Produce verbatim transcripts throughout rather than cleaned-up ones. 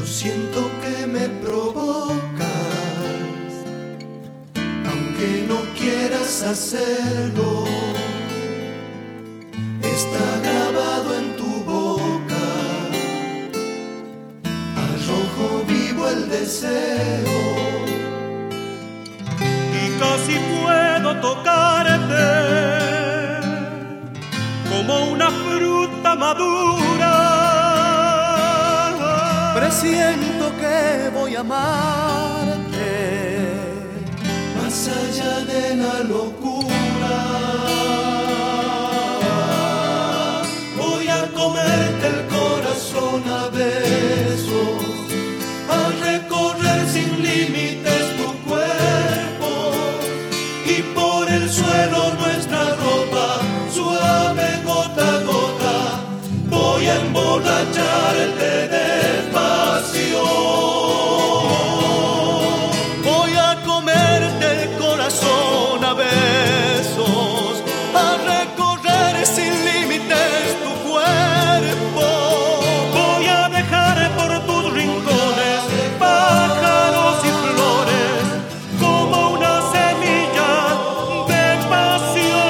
siento que me provocas, aunque no quieras hacerlo. Está grabado en tu boca, al rojo vivo el deseo. Y casi puedo tocarte como una fruta madura. Presiento que voy a amarte más allá de la locura. Voy a comerte el corazón a besos, a recorrer sin límites tu cuerpo y por el suelo nuestra ropa suave gota a gota. Voy a emborracharte despacio. Voy a comerte el corazón a besos, a recorrer sin límites tu cuerpo. Voy a dejar por tus rincones pájaros y flores como una semilla de pasión.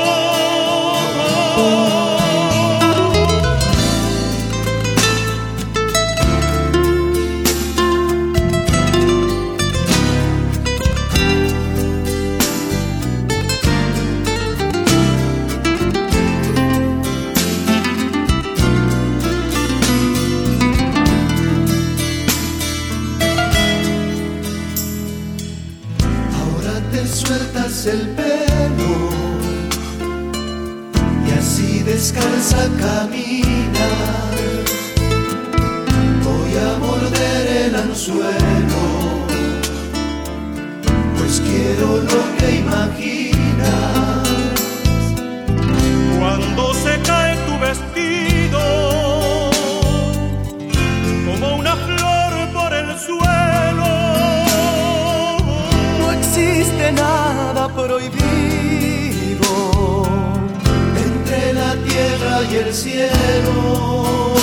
Sueltas el pelo y así descalza camina. Voy a morder el anzuelo, pues quiero lo que imaginas. Cuando se cae tu vestido como una flor por el suelo, no existe nada prohibido entre la tierra y el cielo.